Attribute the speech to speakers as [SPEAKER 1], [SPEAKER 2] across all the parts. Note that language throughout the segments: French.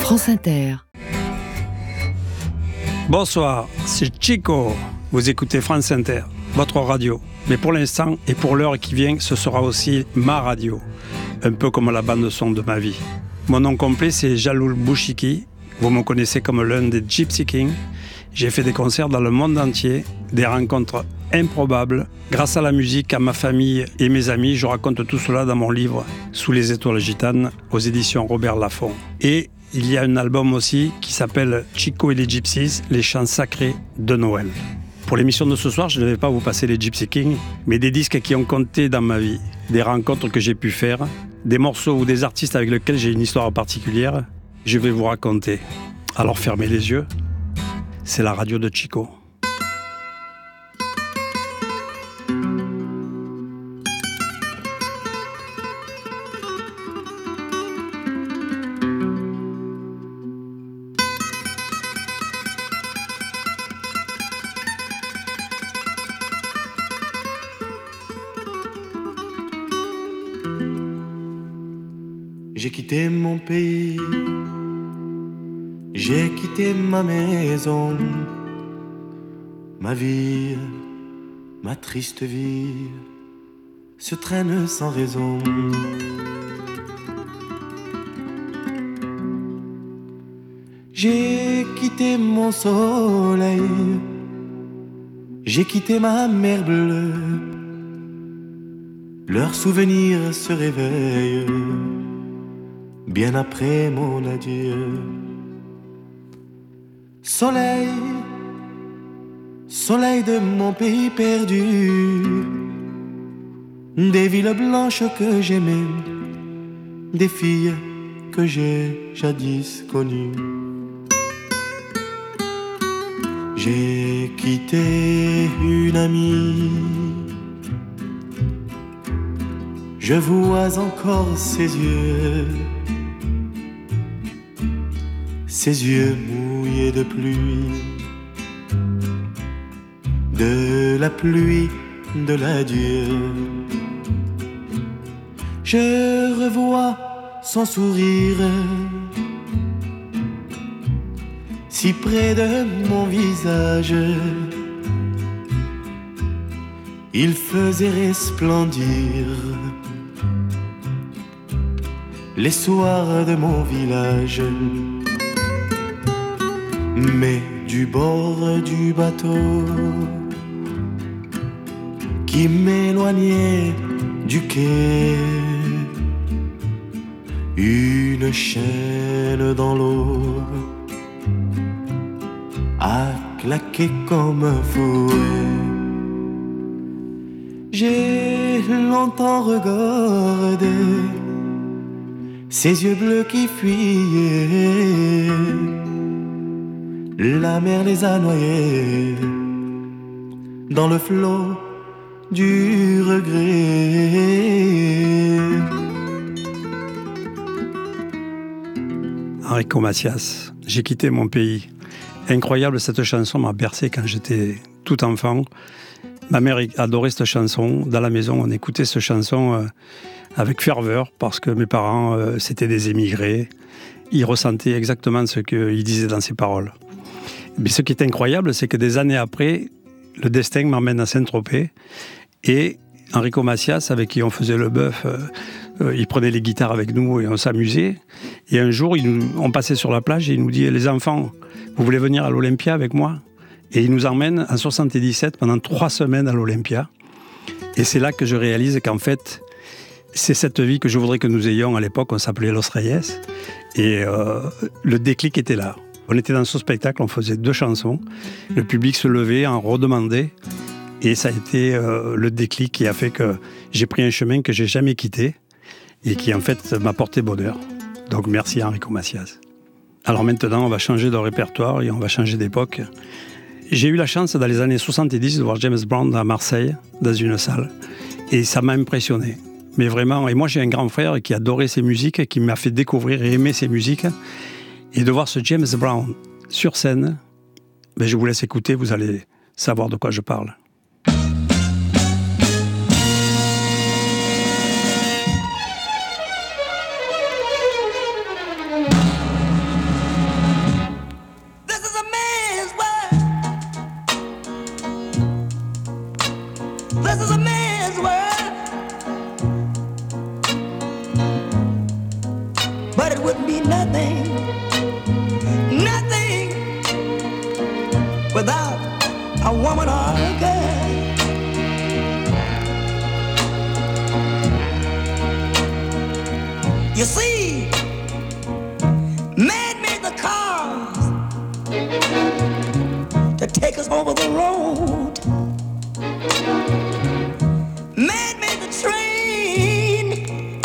[SPEAKER 1] France Inter.
[SPEAKER 2] Bonsoir, c'est Chico. Vous écoutez France Inter, votre radio. Mais pour l'instant et pour l'heure qui vient, ce sera aussi ma radio. Un peu comme la bande-son de ma vie. Mon nom complet, c'est Jaloul Bouchiki. Vous me connaissez comme l'un des Gypsy Kings. J'ai fait des concerts dans le monde entier, des rencontres improbables. Grâce à la musique, à ma famille et mes amis, je raconte tout cela dans mon livre « Sous les étoiles gitanes » aux éditions Robert Laffont. Et il y a un album aussi qui s'appelle « Chico et les Gypsies, les chants sacrés de Noël ». Pour l'émission de ce soir, je ne vais pas vous passer les Gypsy Kings, mais des disques qui ont compté dans ma vie, des rencontres que j'ai pu faire, des morceaux ou des artistes avec lesquels j'ai une histoire particulière. Je vais vous raconter. Alors fermez les yeux. C'est la radio de Chico.
[SPEAKER 3] J'ai quitté mon pays, j'ai quitté ma maison, ma vie, ma triste vie se traîne sans raison. J'ai quitté mon soleil, j'ai quitté ma mer bleue, leurs souvenirs se réveillent bien après mon adieu. Soleil, soleil de mon pays perdu, des villes blanches que j'aimais, des filles que j'ai jadis connues. J'ai quitté une amie, je vois encore ses yeux mouillés de pluie, de la pluie de l'adieu. Je revois son sourire si près de mon visage, il faisait resplendir les soirs de mon village. Mais du bord du bateau qui m'éloignait du quai, une chaîne dans l'eau a claqué comme un fouet. J'ai longtemps regardé ces yeux bleus qui fuyaient, la mer les a noyés dans le flot du regret.
[SPEAKER 2] Enrico Macias, j'ai quitté mon pays. Incroyable, cette chanson m'a bercé quand j'étais tout enfant. Ma mère adorait cette chanson. Dans la maison, on écoutait cette chanson avec ferveur parce que mes parents, c'était des émigrés. Ils ressentaient exactement ce qu'ils disaient dans ces paroles. Mais ce qui est incroyable, c'est que des années après, le destin m'emmène à Saint-Tropez et Enrico Macias, avec qui on faisait le bœuf, il prenait les guitares avec nous et on s'amusait. Et un jour, on passait sur la plage et il nous dit « Les enfants, vous voulez venir à l'Olympia avec moi ?» Et il nous emmène en 77 pendant 3 semaines à l'Olympia. Et c'est là que je réalise qu'en fait, c'est cette vie que je voudrais que nous ayons. À l'époque, on s'appelait Los Reyes. Et le déclic était là. On était dans ce spectacle, on faisait 2 chansons. Le public se levait, en redemandait. Et ça a été le déclic qui a fait que j'ai pris un chemin que je n'ai jamais quitté et qui, en fait, m'a porté bonheur. Donc, merci Enrico Macias. Alors maintenant, on va changer de répertoire et on va changer d'époque. J'ai eu la chance, dans les années 70, de voir James Brown à Marseille, dans une salle. Et ça m'a impressionné. Mais vraiment, et moi j'ai un grand frère qui adorait ses musiques, qui m'a fait découvrir et aimer ses musiques. Et de voir ce James Brown sur scène, ben je vous laisse écouter, vous allez savoir de quoi je parle.
[SPEAKER 3] nothing, nothing without a woman or a girl. You see, man made the cars to take us over the road. Man made the train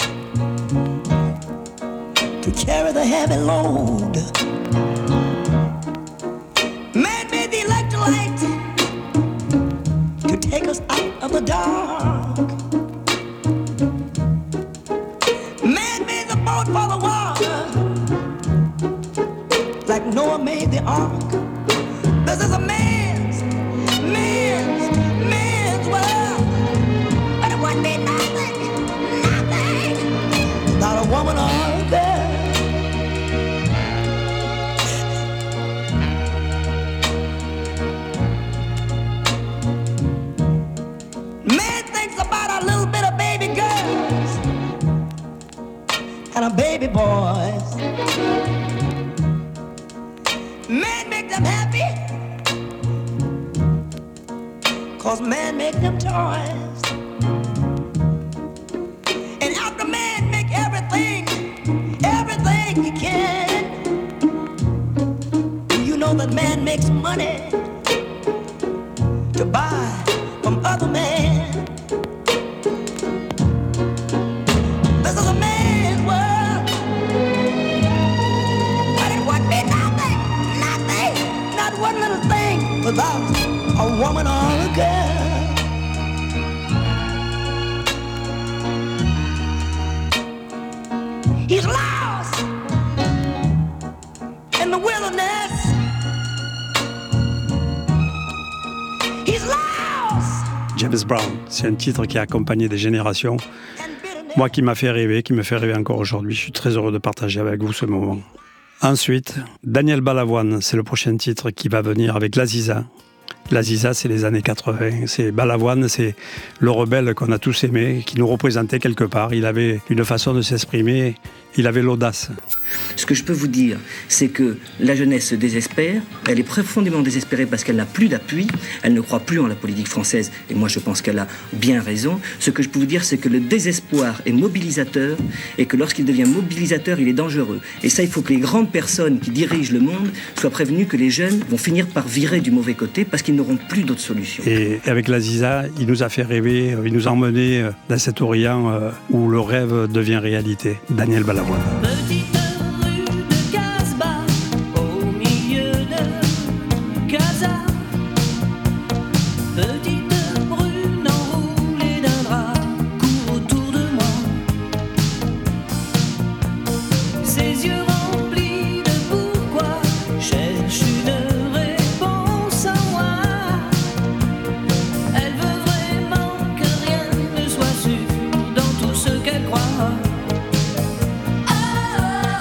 [SPEAKER 3] to carry the heavy load. Man made the electric light to take us out of the dark. Man made the boat for the water, like Noah made the ark. This is a man's world. But it wouldn't be nothing, nothing without a woman or a girl. Man thinks about a little bit of baby girls and a baby boys. Man make them happy, 'cause man make them toys. And after man make everything he can, you know that man makes money to buy from other men. This is a man's world, but it would be nothing, not one little thing without a woman or a girl. He's lost in the wilderness. He's lost.
[SPEAKER 2] James Brown, c'est un titre qui a accompagné des générations. Moi qui m'a fait rêver, qui me fait rêver encore aujourd'hui. Je suis très heureux de partager avec vous ce moment. Ensuite, Daniel Balavoine, c'est le prochain titre qui va venir avec l'Aziza. L'Aziza, c'est les années 80. C'est Balavoine, c'est le rebelle qu'on a tous aimé, qui nous représentait quelque part. Il avait une façon de s'exprimer, il avait l'audace.
[SPEAKER 1] Ce que je peux vous dire, c'est que la jeunesse se désespère. Elle est profondément désespérée parce qu'elle n'a plus d'appui. Elle ne croit plus en la politique française. Et moi, je pense qu'elle a bien raison. Ce que je peux vous dire, c'est que le désespoir est mobilisateur et que lorsqu'il devient mobilisateur, il est dangereux. Et ça, il faut que les grandes personnes qui dirigent le monde soient prévenues que les jeunes vont finir par virer du mauvais côté parce qu'ils n'auront plus d'autres solutions.
[SPEAKER 2] Et avec l'Aziza, il nous a fait rêver, il nous a emmenés dans cet Orient où le rêve devient réalité. Daniel Balavoine.
[SPEAKER 4] Petite rue de Casbah, au milieu de Casa. Petite brune enroulée d'un drap court autour de moi. Ses yeux remplis de pourquoi cherche une réponse en moi. Elle veut vraiment que rien ne soit sûr dans tout ce qu'elle croit. Oh,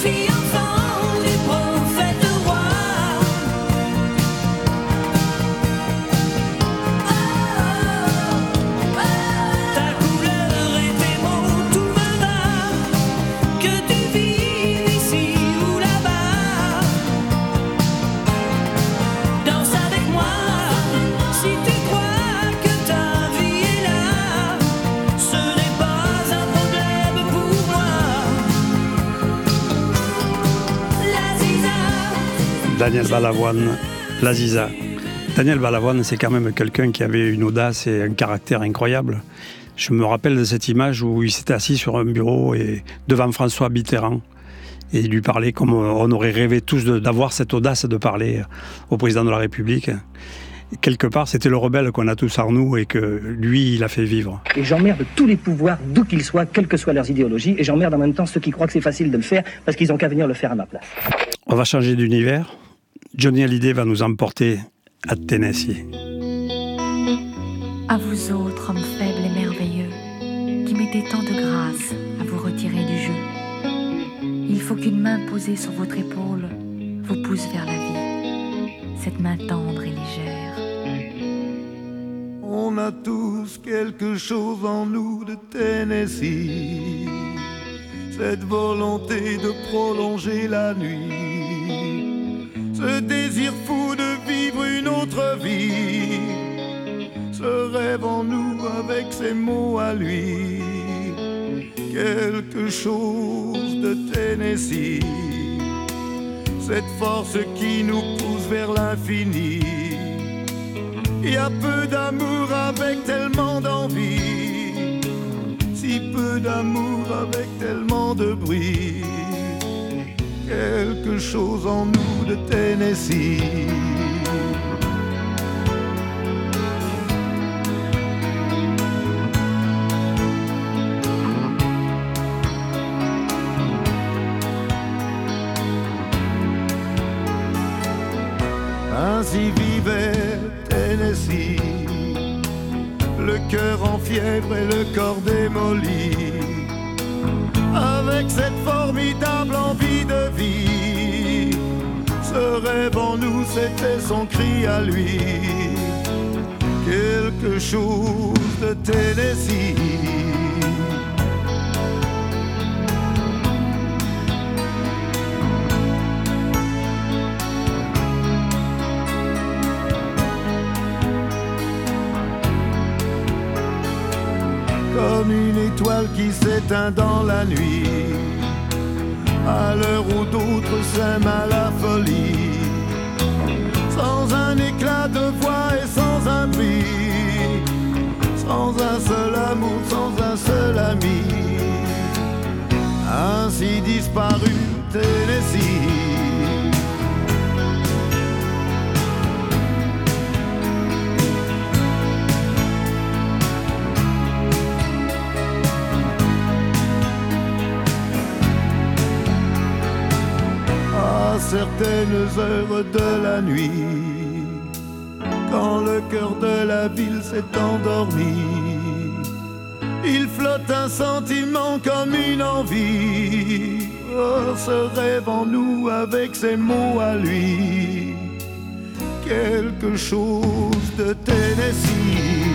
[SPEAKER 4] fille enfant du prophète roi. Ta couleur et tes mots, tout me va. Que tu vives ici ou là-bas, danse avec moi. Si tu crois que ta vie est là, ce n'est pas un problème pour moi. La Ziza.
[SPEAKER 2] Daniel Balavoine, la Ziza. Daniel Balavoine, c'est quand même quelqu'un qui avait une audace et un caractère incroyable. Je me rappelle de cette image où il s'était assis sur un bureau et devant François Mitterrand. Et il lui parlait comme on aurait rêvé tous d'avoir cette audace de parler au président de la République. Et quelque part, c'était le rebelle qu'on a tous en nous et que lui, il a fait vivre.
[SPEAKER 1] Et j'emmerde tous les pouvoirs, d'où qu'ils soient, quelles que soient leurs idéologies, et j'emmerde en même temps ceux qui croient que c'est facile de le faire parce qu'ils n'ont qu'à venir le faire à ma place.
[SPEAKER 2] On va changer d'univers. Johnny Hallyday va nous emporter à Tennessee.
[SPEAKER 5] À vous autres, hommes faibles et merveilleux, qui mettez tant de grâce à vous retirer du jeu, il faut qu'une main posée sur votre épaule vous pousse vers la vie, cette main tendre et légère.
[SPEAKER 3] On a tous quelque chose en nous de Tennessee, cette volonté de prolonger la nuit, ce désir fou de vivre une autre vie, ce rêve en nous avec ses mots à lui, quelque chose de Tennessee, cette force qui nous pousse vers l'infini. Il y a peu d'amour avec tellement d'envie, si peu d'amour avec tellement de bruit, quelque chose en nous de Tennessee. Ainsi vivait Tennessee, le cœur en fièvre et le corps démoli, avec cette formidable envie de vie. Ce rêve en nous, c'était son cri à lui, quelque chose de Tennessee. Comme une étoile qui s'éteint dans la nuit, à l'heure où d'autres s'aiment à la folie, sans un éclat de voix et sans un bruit, sans un seul amour, sans un seul ami, ainsi disparu Tennessee. À certaines heures de la nuit, quand le cœur de la ville s'est endormi, il flotte un sentiment comme une envie. Oh, ce rêve en nous avec ses mots à lui, quelque chose de Tennessee.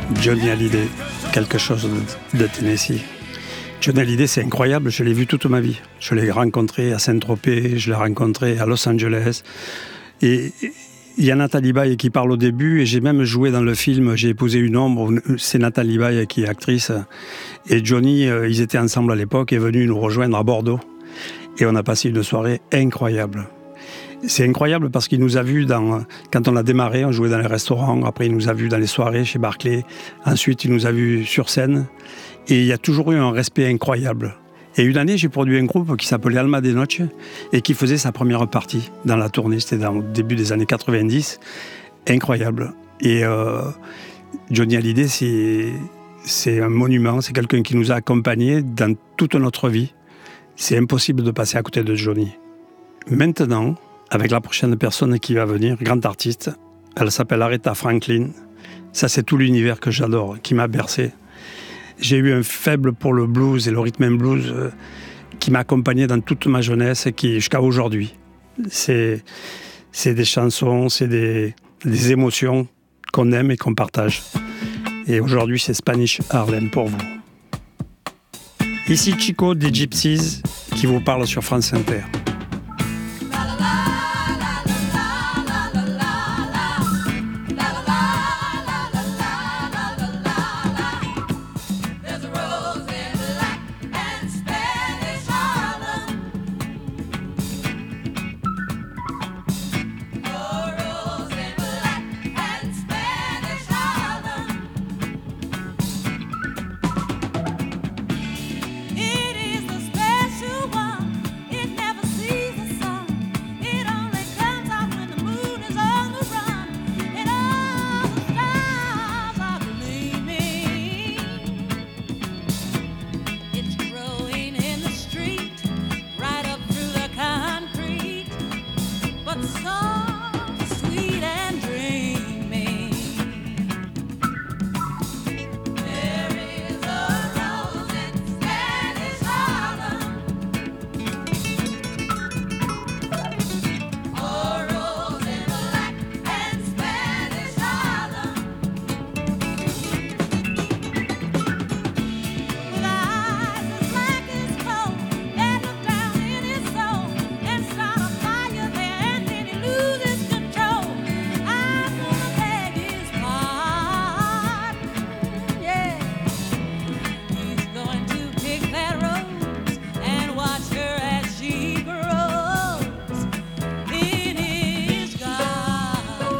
[SPEAKER 2] Johnny Hallyday, quelque chose de Tennessee. Johnny Hallyday, c'est incroyable, je l'ai vu toute ma vie. Je l'ai rencontré à Saint-Tropez, je l'ai rencontré à Los Angeles. Et il y a Nathalie Baye qui parle au début, et j'ai même joué dans le film J'ai épousé une ombre, c'est Nathalie Baye qui est actrice. Et Johnny, ils étaient ensemble à l'époque, est venu nous rejoindre à Bordeaux. Et on a passé une soirée incroyable. C'est incroyable parce qu'il nous a vus quand on a démarré, on jouait dans les restaurants, après il nous a vus dans les soirées chez Barclay, ensuite il nous a vus sur scène, et il y a toujours eu un respect incroyable. Et une année, j'ai produit un groupe qui s'appelait Alma de Noche et qui faisait sa première partie dans la tournée, c'était au début des années 90, incroyable. Et Johnny Hallyday, c'est un monument, c'est quelqu'un qui nous a accompagnés dans toute notre vie. C'est impossible de passer à côté de Johnny. Maintenant, avec la prochaine personne qui va venir, grande artiste, elle s'appelle Aretha Franklin. Ça, c'est tout l'univers que j'adore, qui m'a bercé. J'ai eu un faible pour le blues et le rhythm and blues qui m'a accompagné dans toute ma jeunesse et qui, jusqu'à aujourd'hui, c'est des chansons, c'est des émotions qu'on aime et qu'on partage. Et aujourd'hui, c'est Spanish Harlem pour vous. Ici Chico des Gypsies qui vous parle sur France Inter.
[SPEAKER 4] It is the special one. It never sees the sun. It only comes out when the moon is on the run. And all the stars are gleaming. It's growing in the street, right up through the concrete, but soft, sweet, and dreamy. There is a rose in Spanish Harlem, a rose in black and Spanish Harlem, with eyes as black as coal that look down in his soul and start a fire there, and then he loses control. I'm gonna beg his pardon, yeah. He's going to pick that rose and watch her as she grows in his garden.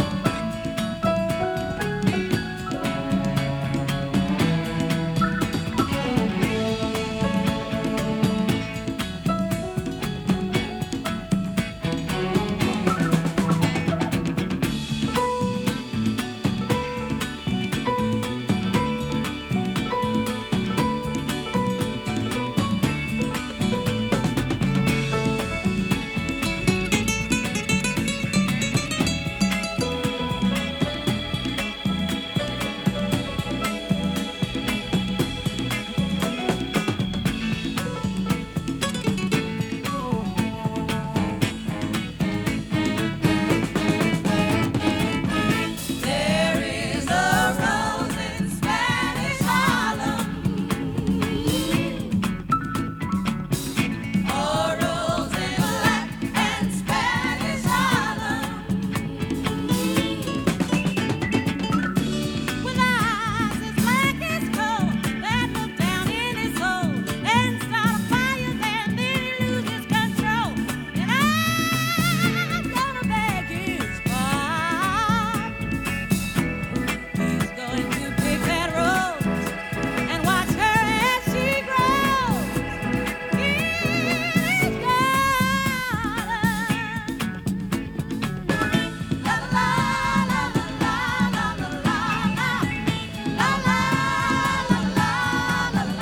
[SPEAKER 4] There is a rose in Spanish Harlem, a rose in black and Spanish Harlem, with eyes as black as coal that look down in his soul and start a fire there, and then he loses control. And I'm gonna beg his pardon. He's going to pick that rose and watch her as she grows in his garden. La la la la la la la la la la la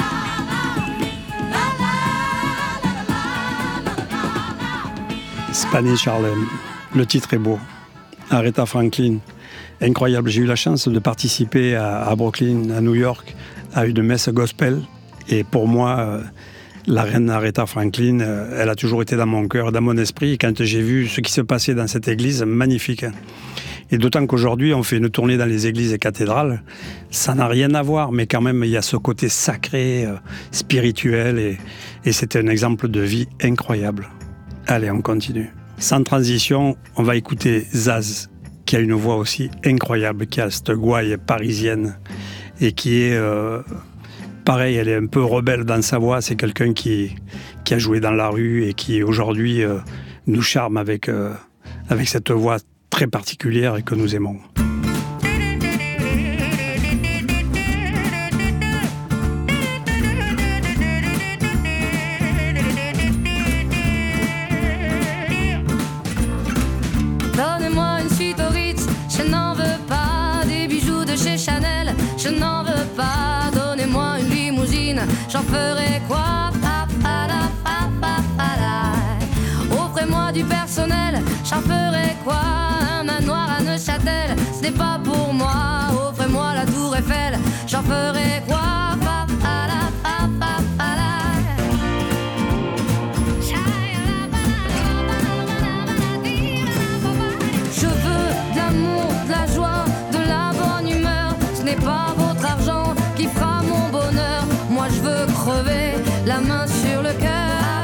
[SPEAKER 4] la.
[SPEAKER 2] Spanish Harlem, le titre est beau. Aretha Franklin, incroyable. J'ai eu la chance de participer à Brooklyn, à New York, à une messe gospel. Et pour moi, la reine Aretha Franklin, elle a toujours été dans mon cœur, dans mon esprit. Et quand j'ai vu ce qui se passait dans cette église, magnifique. Et d'autant qu'aujourd'hui, on fait une tournée dans les églises et cathédrales. Ça n'a rien à voir, mais quand même, il y a ce côté sacré, spirituel, et c'est un exemple de vie incroyable. Allez, on continue. Sans transition, on va écouter Zaz, qui a une voix aussi incroyable, qui a cette gouaille parisienne, et qui est... pareil, elle est un peu rebelle dans sa voix. C'est quelqu'un qui a joué dans la rue et qui aujourd'hui nous charme avec cette voix très particulière et que nous aimons.
[SPEAKER 6] Donnez-moi une suite au Ritz, je n'en veux pas. Des bijoux de chez Chanel, je n'en veux pas. Donnez-moi une limousine, j'en ferai quoi? Offrez-moi du personnel, j'en ferai quoi? Un manoir à Neuchâtel, ce n'est pas pour moi. Offrez-moi la tour Eiffel, j'en ferai quoi? Je veux de l'amour, de la joie, de la bonne humeur. Ce n'est pas votre argent qui fera mon bonheur. Moi je veux crever, la main sur le cœur.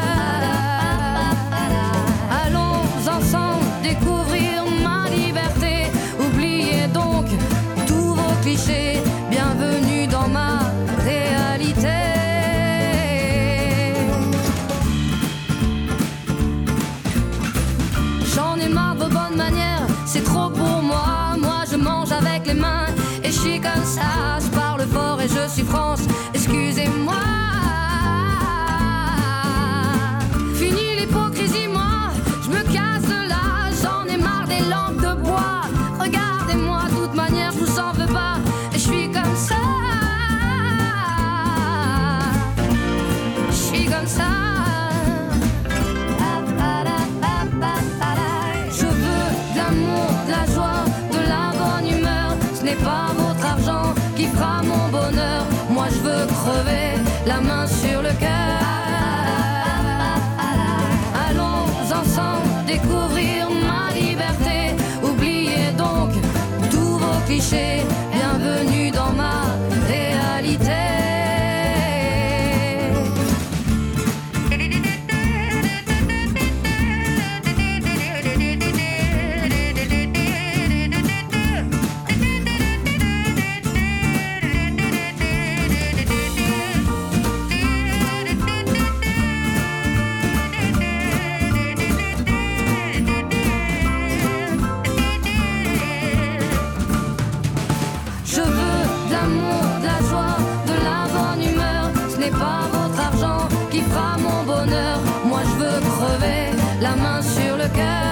[SPEAKER 6] Allons ensemble découvrir ma liberté. Oubliez donc tous vos clichés. Bienvenue dans ma réalité. J'en ai marre de vos bonnes manières, c'est trop pour moi. Moi je mange avec les mains et je suis comme ça. Je parle fort et je suis France, excusez-moi. Fini l'hypocrisie, moi je me casse de là. J'en ai marre des lampes de bois. Regardez-moi, de toute manière je vous en veux pas. Et je suis comme ça. Je suis comme ça. Je veux de l'amour, de la joie, de la bonne humeur. Ce n'est pas votre argent qui fera mon bonheur. Moi je veux crever, la main sur le cœur. Allons ensemble découvrir ma liberté. Oubliez donc tous vos clichés. Bienvenue dans ma réalité. Je veux de l'amour, de la joie, de la bonne humeur. Ce n'est pas votre argent qui fera mon bonheur. Moi je veux crever, la main sur le cœur.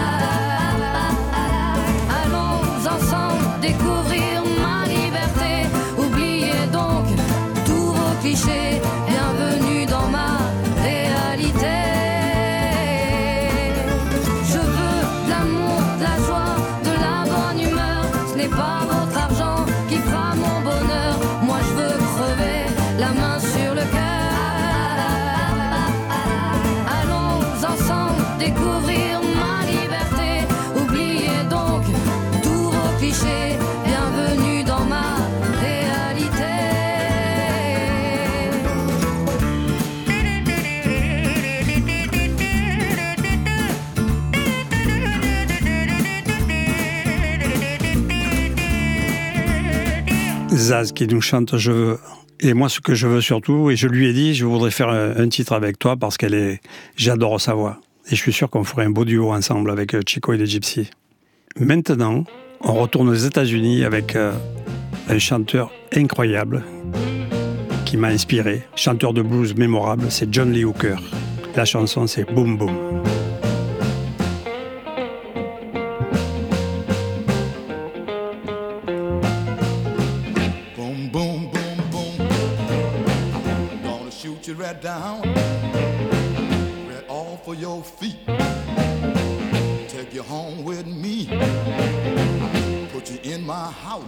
[SPEAKER 6] Allons ensemble découvrir ma liberté. Oubliez donc tous vos clichés. Bienvenue dans ma réalité. Je veux de l'amour, de la joie, de la bonne humeur. Ce n'est pas votre argent qui fera mon bonheur. Moi je veux crever, la main sur le cœur. Allons ensemble découvrir ma liberté. Oubliez donc tous vos clichés. Bienvenue dans ma réalité.
[SPEAKER 2] Zaz qui nous chante Je veux. Et moi, ce que je veux surtout, et je lui ai dit, je voudrais faire un titre avec toi parce j'adore sa voix. Et je suis sûr qu'on ferait un beau duo ensemble avec Chico et les Gypsies. Maintenant, on retourne aux États-Unis avec un chanteur incroyable qui m'a inspiré, chanteur de blues mémorable, c'est John Lee Hooker. La chanson, c'est Boom Boom.
[SPEAKER 3] Boom, boom, boom, boom. Gonna shoot you right down, right off of your feet. Take you home with me, put you in my house.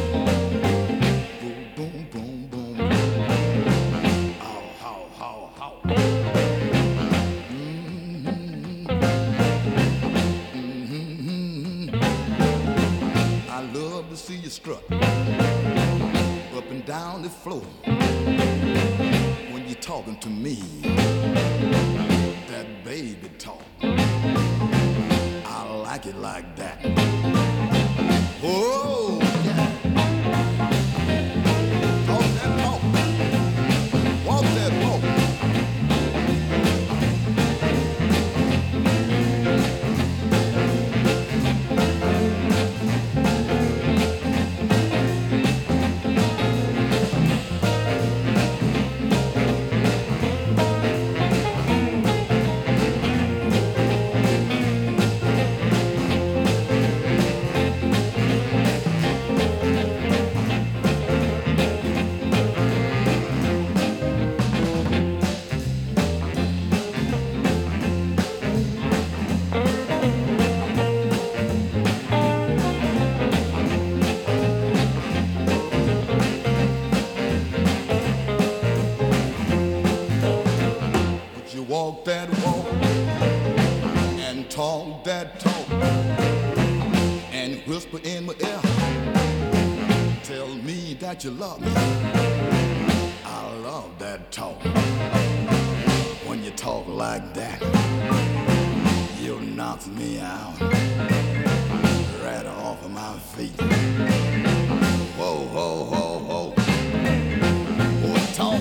[SPEAKER 3] Boom, boom, boom, boom. How, how, how, how. Mm-hmm. Mm-hmm. down the floor when you're talking to me. That baby talk, I like it like that. Oh, yeah. Talk that talk. Walk that walk. Walk that walk and talk that talk and whisper in my ear. Tell me that you love me. I love that talk. When you talk like that, you knock me out right off of my feet. Whoa, whoa, whoa, whoa. Boy, talk.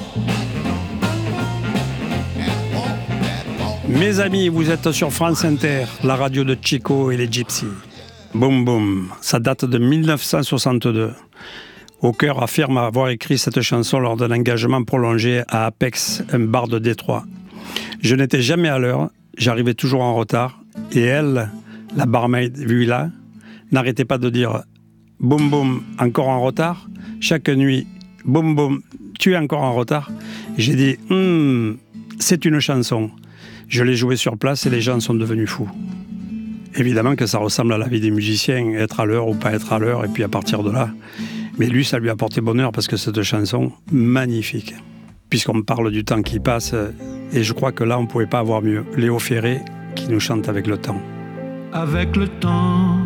[SPEAKER 2] Mes amis, vous êtes sur France Inter, la radio de Chico et les Gypsies. Boum boum, ça date de 1962. Hawker affirme avoir écrit cette chanson lors d'un engagement prolongé à Apex, un bar de Détroit. Je n'étais jamais à l'heure, j'arrivais toujours en retard, et elle, la barmaid Villa, n'arrêtait pas de dire « Boum boum, encore en retard ?» Chaque nuit, « Boum boum, tu es encore en retard ?» J'ai dit « c'est une chanson ». Je l'ai joué sur place et les gens sont devenus fous. Évidemment que ça ressemble à la vie des musiciens, être à l'heure ou pas être à l'heure, et puis à partir de là. Mais lui, ça lui a porté bonheur parce que cette chanson, magnifique. Puisqu'on parle du temps qui passe, et je crois que là, on ne pouvait pas avoir mieux. Léo Ferré qui nous chante avec le temps.
[SPEAKER 7] Avec le temps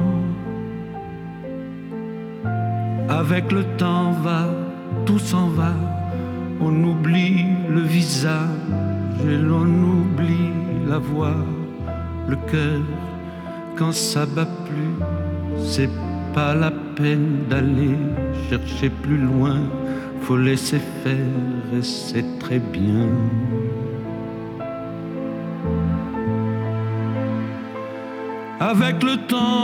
[SPEAKER 7] va, tout s'en va, on oublie le visage. Et l'on oublie la voix, le cœur, quand ça bat plus, c'est pas la peine d'aller chercher plus loin, faut laisser faire et c'est très bien. Avec le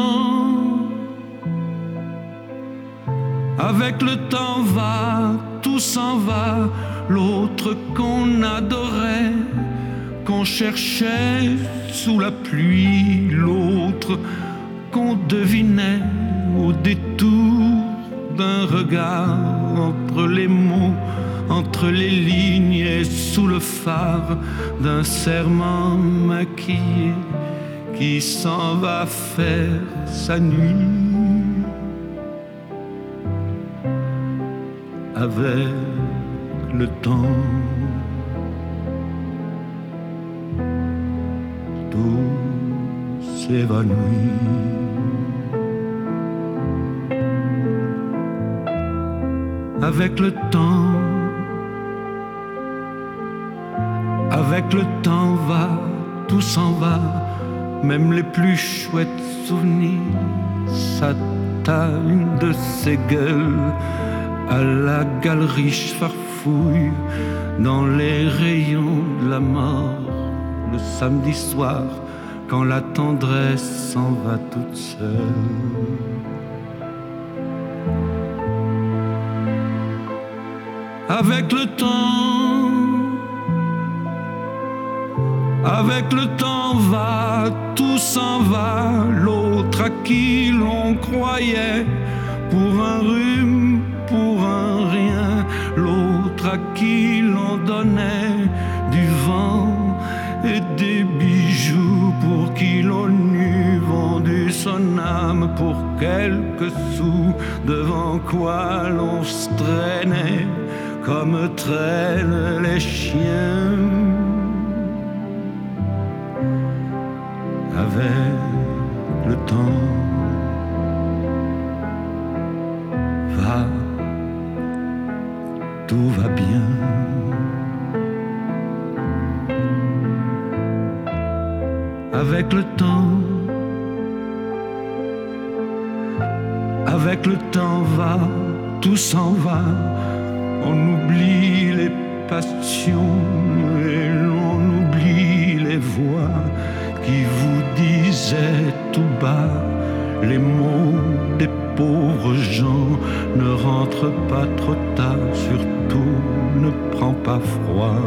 [SPEAKER 7] temps va, tout s'en va. L'autre qu'on adorait, qu'on cherchait sous la pluie, l'autre qu'on devinait au détour d'un regard, entre les mots, entre les lignes et sous le phare d'un serment maquillé qui s'en va faire sa nuit. Avec le temps, tout s'évanouit. Avec le temps va, tout s'en va, même les plus chouettes souvenirs s'attardent de ces gueules à la galerie farfouille dans les rayons de la mort le samedi soir quand la tendresse s'en va toute seule. Avec le temps va, tout s'en va, l'autre à qui l'on croyait pour un rhume, pour un rien, l'autre à qui l'on donnait du vent et des bijoux, pour qui l'on eût vendu son âme pour quelques sous, devant quoi l'on se traînait comme traînent les chiens. Avec le temps va, tout va bien. Avec le temps va, tout s'en va. On oublie les passions et l'on oublie les voix qui vous disaient tout bas les mots des pauvres gens. Ne rentre pas trop tard, surtout ne prends pas froid.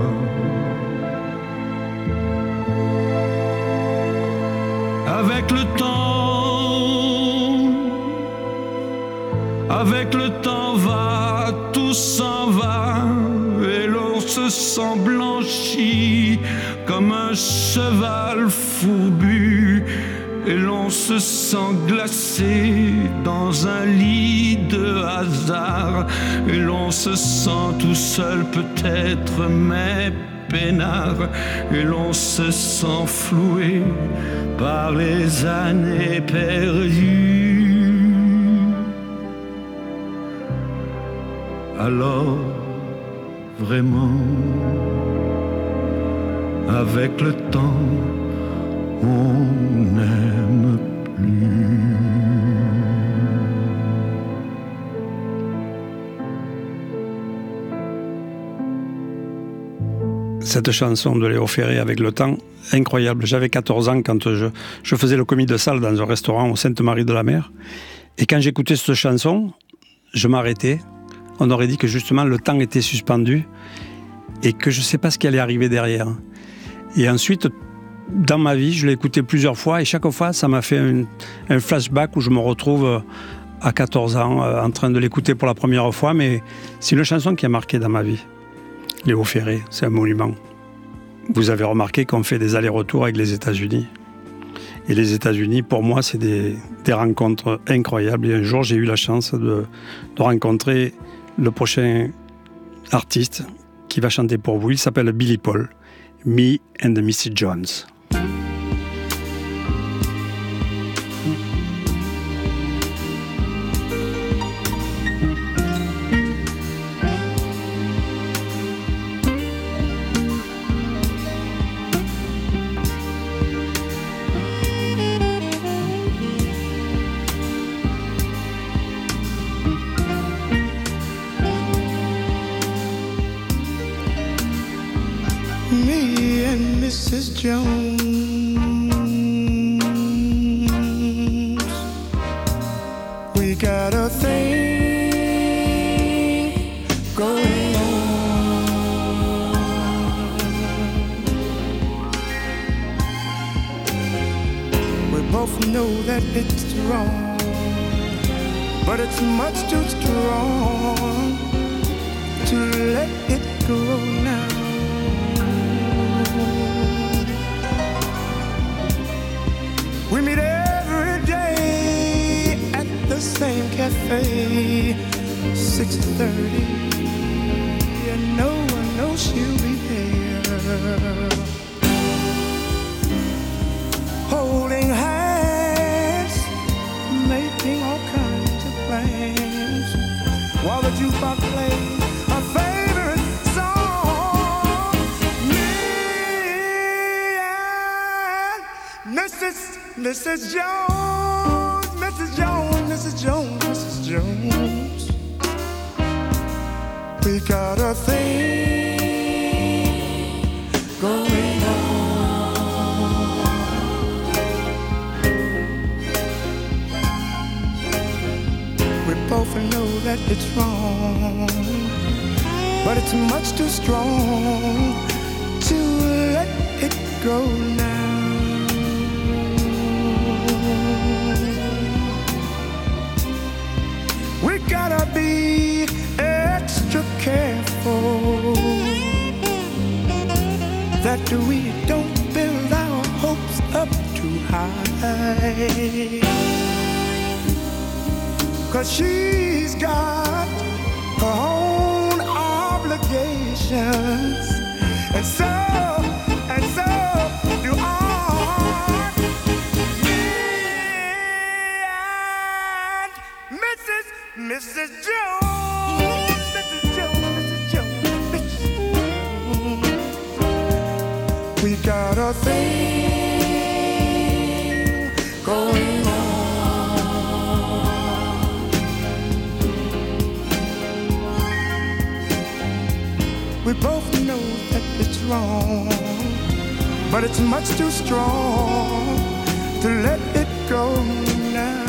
[SPEAKER 7] Avec le temps va, tout s'en va, et l'on se sent blanchi comme un cheval fourbu, et l'on se sent glacé dans un lit de hasard, et l'on se sent tout seul peut-être, mais peinard, et l'on se sent floué par les années perdues. Alors, vraiment, avec le temps, on n'aime plus.
[SPEAKER 2] Cette chanson de Léo Ferré, Avec le temps, incroyable. J'avais 14 ans quand je faisais le commis de salle dans un restaurant au Sainte-Marie-de-la-Mer. Et quand j'écoutais cette chanson, je m'arrêtais. On aurait dit que justement le temps était suspendu et que je ne sais pas ce qui allait arriver derrière. Et ensuite, dans ma vie, je l'ai écouté plusieurs fois et chaque fois, ça m'a fait un flashback où je me retrouve à 14 ans en train de l'écouter pour la première fois. Mais c'est une chanson qui a marqué dans ma vie. Léo Ferré, c'est un monument. Vous avez remarqué qu'on fait des allers-retours avec les États-Unis. Et les États-Unis, pour moi, c'est des rencontres incroyables. Et un jour, j'ai eu la chance de rencontrer le prochain artiste qui va chanter pour vous. Il s'appelle Billy Paul, Me and Mrs. Jones.
[SPEAKER 8] Me and Mrs. Jones, we got a thing going on. We both know that it's wrong, but it's much too strong to let it go now. We meet every day at the same cafe, 6:30, and no one knows she'll be there. Holding hands, making all kinds of plans, while the jukebox plays our favorite song. Me and Mrs. Jones, Mrs. Jones, Mrs. Jones, Mrs. Jones, we got a thing going on. We both know that it's wrong, but it's much too strong to let it go now. We gotta be extra careful that we don't build our hopes up too high, 'cause she's got her own obligations, and so do I. Mrs. Jones, Mrs. Jones, Mrs. Jones. we got a thing going on. We both know that it's wrong, but it's much too strong to let it go now.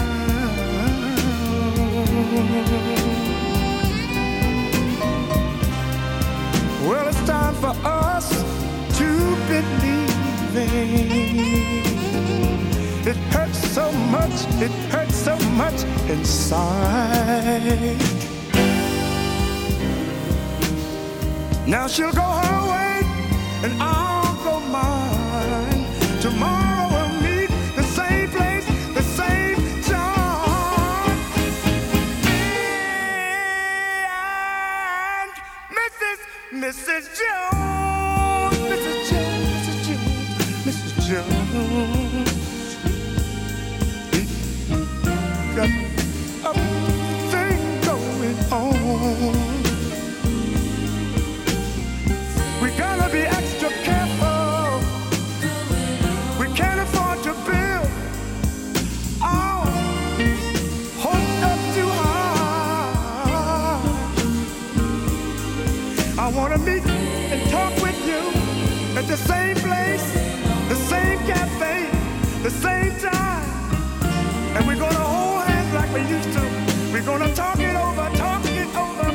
[SPEAKER 8] Well, it's time for us to believe in. It hurts so much inside. Now she'll go her way and I'll go mine. Tomorrow we'll meet the same place, the same time. And Mrs. Jones, Mrs. Jones, got a thing going on. We gotta be extra careful. We can't afford to build our hopes up too high. I wanna meet and talk with you at the same place, the same cafe, the same time. And we're gonna hold hands like we used to. We're gonna talk it over, talk it over.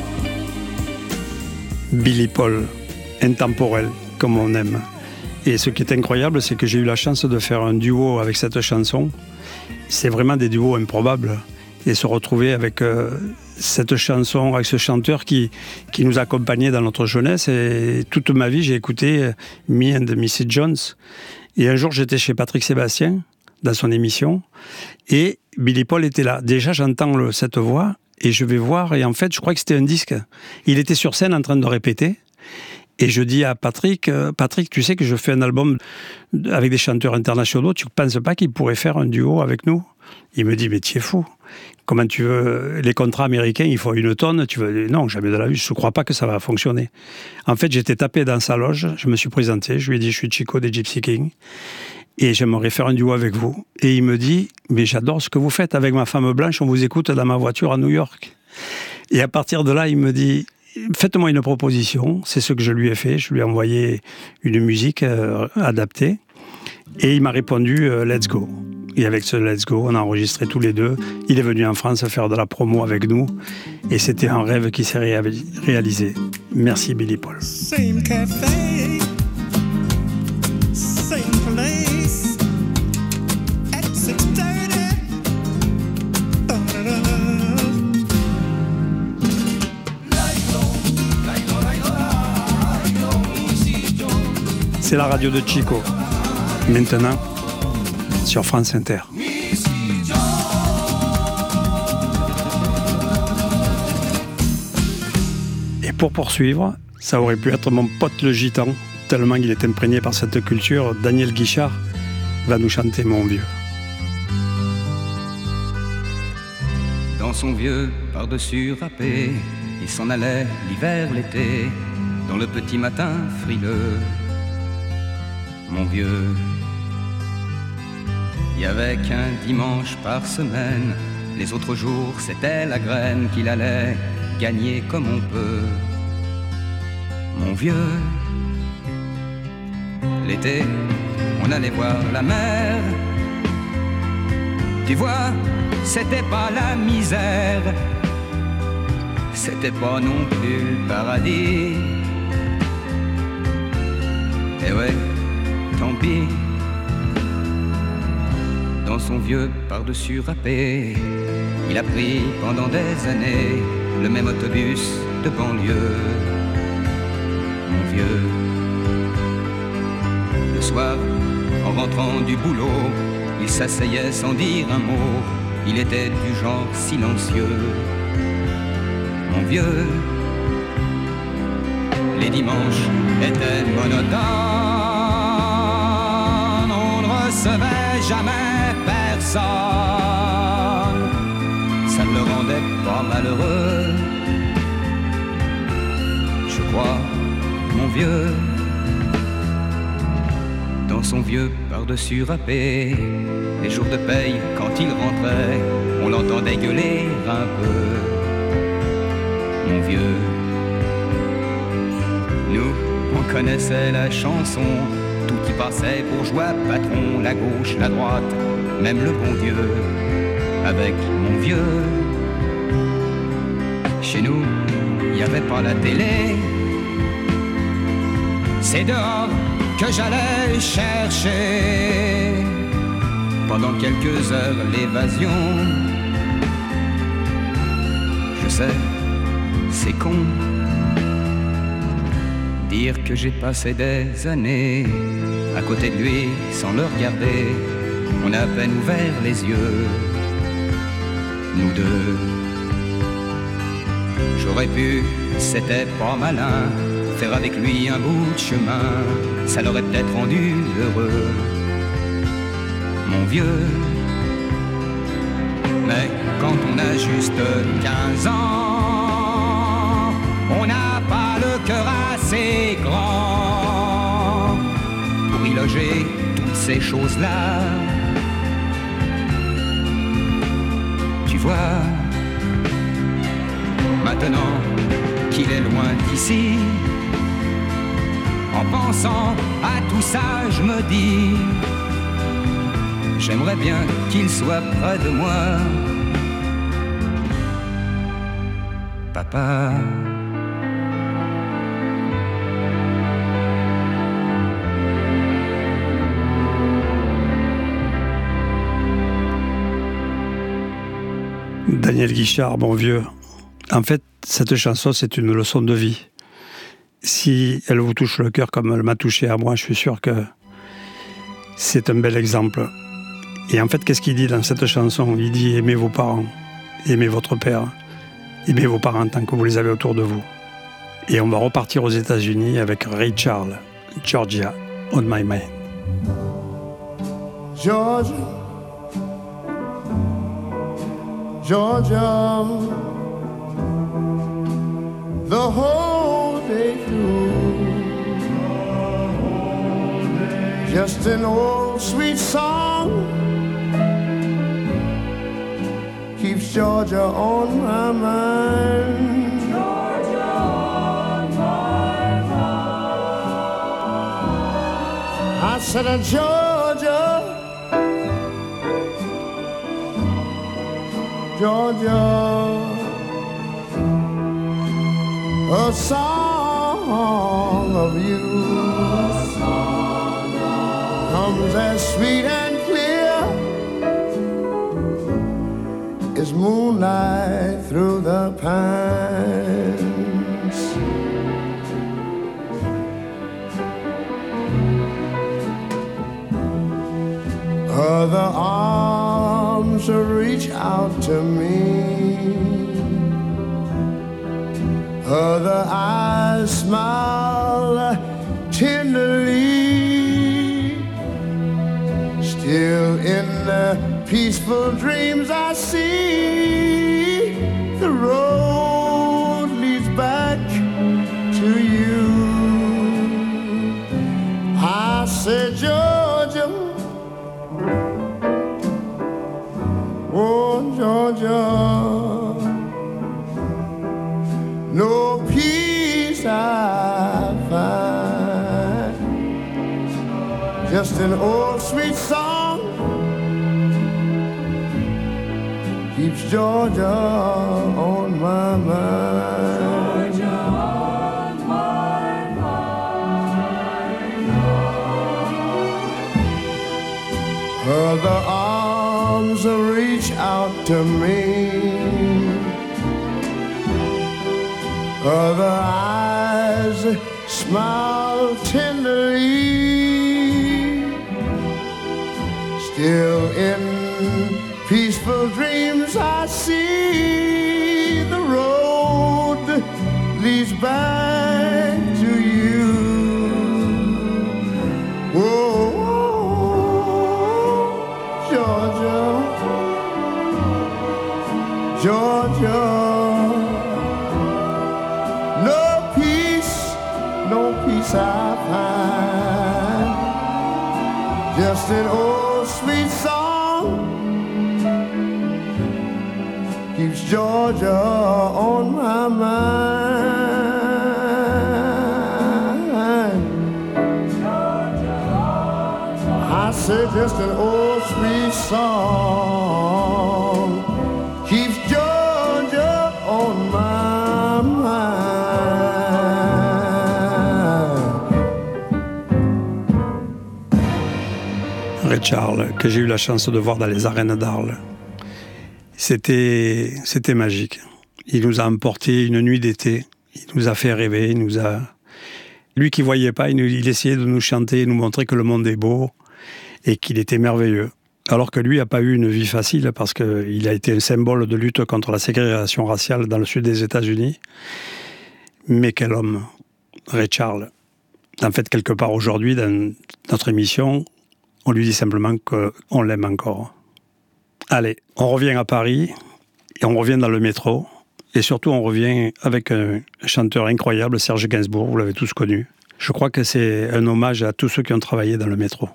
[SPEAKER 2] Billy Paul, intemporel, comme on aime. Et ce qui est incroyable, c'est que j'ai eu la chance de faire un duo avec cette chanson. C'est vraiment des duos improbables. Et se retrouver avec cette chanson, avec ce chanteur qui nous accompagnait dans notre jeunesse. Et toute ma vie, j'ai écouté Me and Mrs. Jones. Et un jour, j'étais chez Patrick Sébastien, dans son émission, et Billy Paul était là. Déjà, j'entends cette voix, et je vais voir, et en fait, je crois que c'était un disque. Il était sur scène en train de répéter. Et je dis à Patrick, Patrick, tu sais que je fais un album avec des chanteurs internationaux, tu ne penses pas qu'ils pourraient faire un duo avec nous ? Il me dit, mais tu es fou. Comment tu veux, les contrats américains, il faut 1 tonne, tu veux, non, jamais de la vie, je ne crois pas que ça va fonctionner. En fait, j'étais tapé dans sa loge, je me suis présenté, je lui ai dit, je suis Chico des Gypsy Kings, et j'aimerais faire un duo avec vous. Et il me dit, mais j'adore ce que vous faites avec ma femme blanche, on vous écoute dans ma voiture à New York. Et à partir de là, il me dit, faites-moi une proposition, c'est ce que je lui ai fait, je lui ai envoyé une musique adaptée, et il m'a répondu « Let's go ». Et avec ce « Let's go », on a enregistré tous les deux, il est venu en France faire de la promo avec nous, et c'était un rêve qui s'est réalisé. Merci Billy Paul.
[SPEAKER 8] Same cafe, same place, at 6:30.
[SPEAKER 2] C'est la radio de Chico, maintenant sur France Inter. Et pour poursuivre, ça aurait pu être mon pote le gitan, tellement il est imprégné par cette culture. Daniel Guichard va nous chanter Mon vieux.
[SPEAKER 9] Dans son vieux par-dessus râpé, il s'en allait l'hiver, l'été, dans le petit matin frileux. Mon vieux, il y avait qu'un dimanche par semaine, les autres jours c'était la graine qu'il allait gagner comme on peut. Mon vieux, l'été, on allait voir la mer. Tu vois, c'était pas la misère, c'était pas non plus le paradis. Eh ouais, tant pis. Dans son vieux par-dessus râpé, il a pris pendant des années le même autobus de banlieue. Mon vieux, le soir, en rentrant du boulot, il s'asseyait sans dire un mot, il était du genre silencieux. Mon vieux, les dimanches étaient monotones, on ne recevait jamais personne, ça ne le rendait pas malheureux. Je crois, mon vieux, dans son vieux par-dessus râpé. Les jours de paye, quand il rentrait, on l'entendait gueuler un peu. Mon vieux, nous, on connaissait la chanson. Tout y passait, bourgeois, patron, la gauche, la droite, même le bon Dieu. Avec mon vieux, chez nous, il n'y avait pas la télé. C'est dehors que j'allais chercher pendant quelques heures l'évasion. Je sais, c'est con dire que j'ai passé des années à côté de lui sans le regarder. On a à peine ouvert les yeux, nous deux. J'aurais pu, c'était pas malin, faire avec lui un bout de chemin, ça l'aurait peut-être rendu heureux, mon vieux. Mais quand on a juste 15 ans, on n'a pas le cœur assez grand pour y loger toutes ces choses-là. Tu vois, maintenant qu'il est loin d'ici, en pensant à tout ça, je me dis, j'aimerais bien qu'il soit près de moi. Papa.
[SPEAKER 2] Daniel Guichard, mon vieux. En fait, cette chanson, c'est une leçon de vie. Si elle vous touche le cœur comme elle m'a touché à moi, je suis sûr que c'est un bel exemple. Et en fait, qu'est-ce qu'il dit dans cette chanson? Il dit « Aimez vos parents, aimez votre père, aimez vos parents tant que vous les avez autour de vous. » Et on va repartir aux États-Unis avec Ray Charles, Georgia, On My Mind.
[SPEAKER 3] Georgia, Georgia, the whole day through, just an old sweet song keeps Georgia on my mind. Georgia on my mind. I said, Georgia, Georgia, a song of you comes as sweet and clear as moonlight through the pines. Other arms reach out to me, other eyes smile tenderly. Still in the peaceful dreams I see, the road leads back to you. I said, Georgia, oh Georgia, no peace I find, just an old sweet song keeps Georgia on my mind. Georgia on my mind. Other arms reach out to me, other eyes smile tenderly. Still in peaceful dreams I see, the road leads back to you. Oh, Georgia, Georgia, no peace I find, just an old sweet song keeps Georgia on my mind. I said just an old sweet song keeps Georgia on my mind.
[SPEAKER 2] Ray Charles, que j'ai eu la chance de voir dans les arènes d'Arles. C'était magique. Il nous a emporté une nuit d'été. Il nous a fait rêver. Lui qui voyait pas, il essayait de nous chanter, nous montrer que le monde est beau et qu'il était merveilleux. Alors que lui n'a pas eu une vie facile parce qu'il a été un symbole de lutte contre la ségrégation raciale dans le sud des États-Unis. Mais quel homme, Ray Charles. En fait, quelque part aujourd'hui, dans notre émission, on lui dit simplement qu'on l'aime encore. Allez, on revient à Paris, et on revient dans le métro, et surtout on revient avec un chanteur incroyable, Serge Gainsbourg, vous l'avez tous connu. Je crois que c'est un hommage à tous ceux qui ont travaillé dans le métro.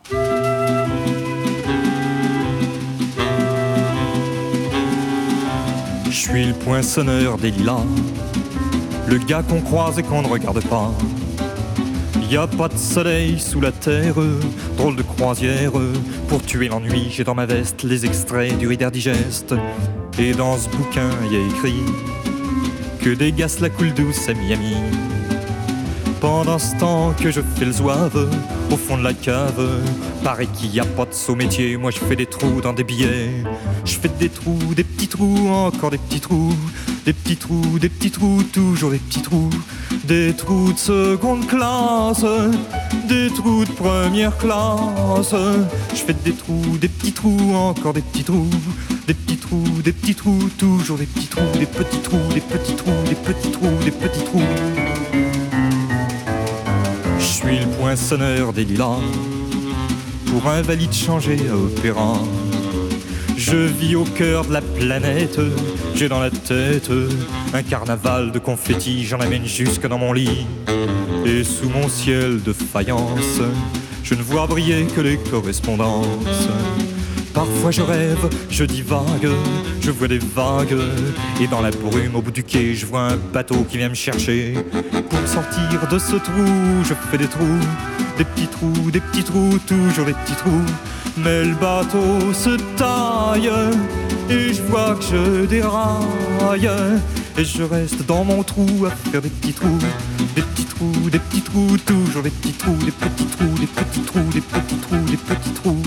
[SPEAKER 10] Je suis le poinçonneur des lilas, le gars qu'on croise et qu'on ne regarde pas. Y a pas de soleil sous la terre, drôle de croisière. Pour tuer l'ennui, j'ai dans ma veste les extraits du Reader Digest. Et dans ce bouquin, y a écrit que des gars la coule douce à Miami. Pendant ce temps que je fais le zouave au fond de la cave, paraît qu'il y a pas de saut métier. Moi je fais des trous dans des billets. Je fais des trous, des petits trous, encore des petits trous. Des petits trous, des petits trous, toujours des petits trous. Des trous de seconde classe, des trous de première classe. Je fais des trous, des petits trous, encore des petits trous. Des petits trous, des petits trous, toujours des petits trous. Des petits trous, des petits trous, des petits trous, des petits trous. Je suis le poinçonneur des lilas, pour un valide changé à opéra. Je vis au cœur de la planète, j'ai dans la tête un carnaval de confettis, j'en amène jusque dans mon lit. Et sous mon ciel de faïence, je ne vois briller que les correspondances. Parfois je rêve, je divague, je vois des vagues. Et dans la brume au bout du quai, je vois un bateau qui vient me chercher. Pour me sortir de ce trou, je fais des trous. Des petits trous, toujours des petits trous. Mais le bateau se taille et je vois que je déraille. Et je reste dans mon trou à faire des petits trous. Des petits trous, des petits trous, toujours des petits trous. Des petits trous, des petits trous, des petits trous, des petits trous.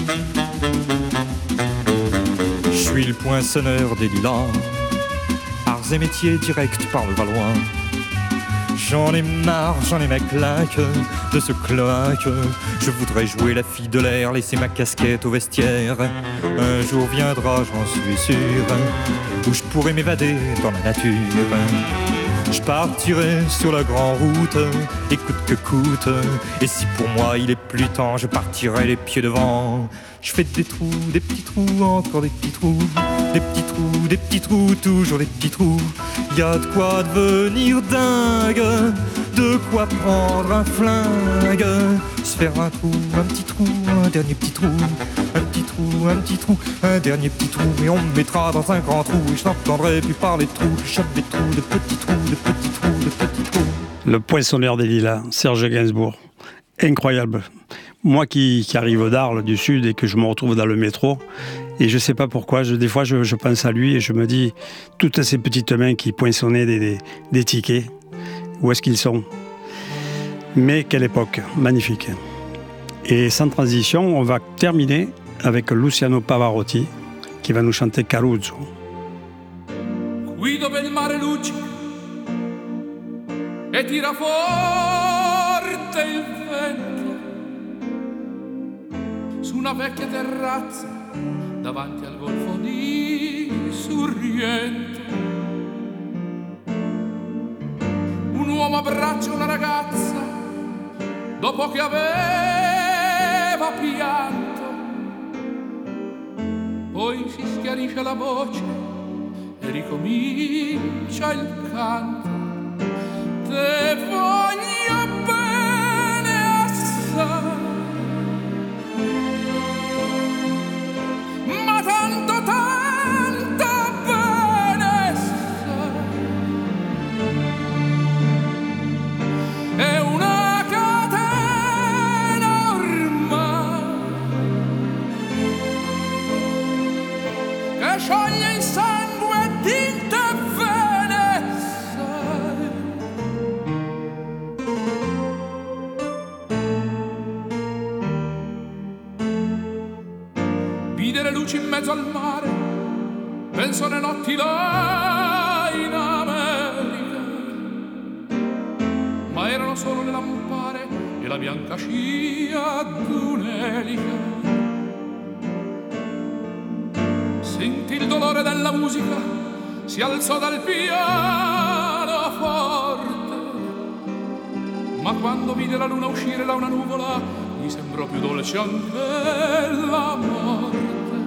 [SPEAKER 10] Je suis le poinçonneur des lilas, arts et métiers direct par le Valois. J'en ai marre, j'en ai ma claque de ce cloaque. Je voudrais jouer la fille de l'air, laisser ma casquette au vestiaire. Un jour viendra, j'en suis sûr, où je pourrai m'évader dans la nature. Je partirai sur la grande route, et coûte que coûte. Et si pour moi il est plus temps, je partirai les pieds devant. Je fais des trous, des petits trous, encore des petits trous. Des petits trous, des petits trous, toujours des petits trous. Y a de quoi devenir dingue, de quoi prendre un flingue. Se faire un trou, un petit trou, un dernier petit trou. Un petit trou, un petit trou, un dernier petit trou. Et on me mettra dans un grand trou et je n'entendrai plus parler de trous. Je chope des trous, de petits trous, de petits trous, de petits trous.
[SPEAKER 2] Le poinçonneur des lilas, Serge Gainsbourg. Incroyable. Moi qui arrive d'Arles, du Sud, et que je me retrouve dans le métro, et je ne sais pas pourquoi, des fois je pense à lui et je me dis, toutes ces petites mains qui poinçonnaient des tickets, où est-ce qu'ils sont? Mais quelle époque, magnifique. Et sans transition, on va terminer avec Luciano Pavarotti, qui va nous chanter Caruso.
[SPEAKER 11] Qui dove il mare luccica e tira forte il vento, su una vecchia terrazza davanti al golfo di Sorrento, un uomo abbraccia una ragazza dopo che aveva pianto, poi si schiarisce la voce e ricomincia il canto. Te voglio bene assai, luci in mezzo al mare, penso alle notti là in America, ma erano solo le lampare e la bianca scia d'un'elica. Sentì il dolore della musica, si alzò dal pianoforte, ma quando vide la luna uscire da una nuvola gli sembrò più dolce anche la morte.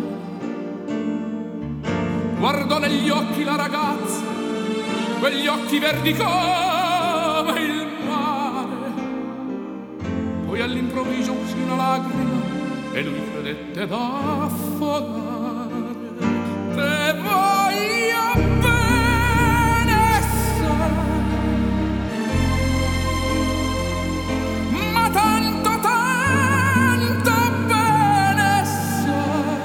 [SPEAKER 11] Guardò negli occhi la ragazza, quegli occhi verdi come il mare, poi all'improvviso uscì una lacrima e lui credette d'affogare. Te voglio bene, sai, ma tanto, tanto bene, sai,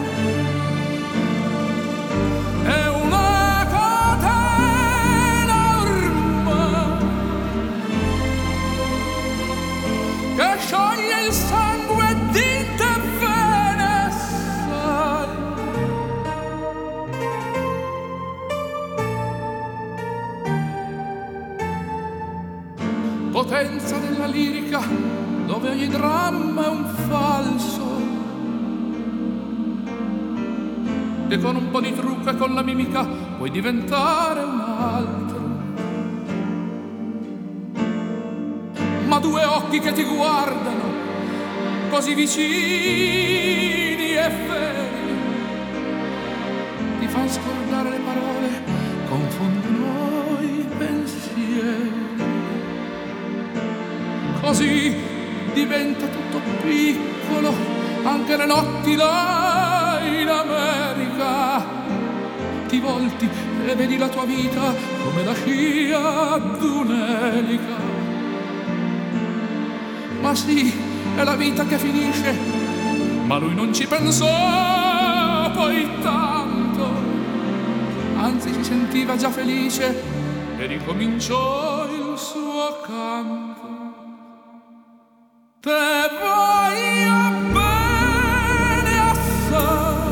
[SPEAKER 11] è una catena ormai che scioglie il sangue di te bene, sai. Potenza della lirica, dove ogni dramma è un falso, e con un po' di trucco e con la mimica puoi diventare un altro. Ma due occhi che ti guardano, così vicini e feri, ti fanno scordare le parole, confondono i pensieri. Così diventa tutto piccolo, anche le notti là in America. Ti volti e vedi la tua vita come la scia d'un'elica. Ma sì, è la vita che finisce, ma lui non ci pensò poi tanto. Anzi, si sentiva già felice e ricominciò il suo canto. Te voglio bene assai,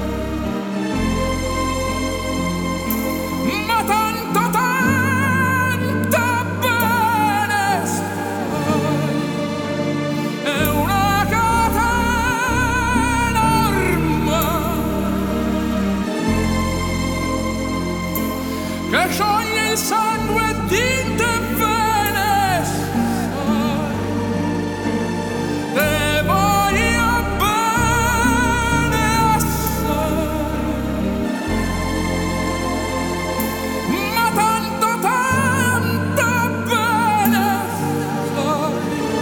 [SPEAKER 11] ma tanto, tanto bene, sai, è una catena ormai che scioglie il sangue di te bene, sai. Te voglio bene assai, ma tanto, tanto bene, sai,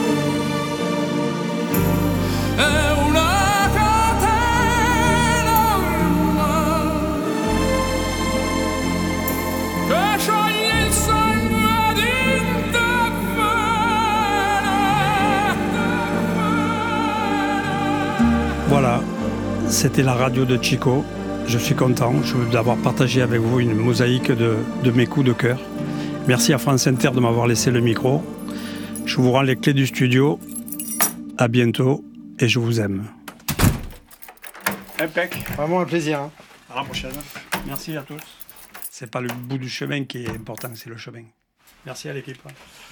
[SPEAKER 11] è una catena ormai che scioglie il sangue di te
[SPEAKER 2] Voilà, c'était la radio de Chico. Je suis content d'avoir partagé avec vous une mosaïque de mes coups de cœur. Merci à France Inter de m'avoir laissé le micro. Je vous rends les clés du studio. À bientôt et je vous aime. Impec, vraiment un plaisir. Hein. À la prochaine. Merci à tous. C'est pas le bout du chemin qui est important, c'est le chemin. Merci à l'équipe.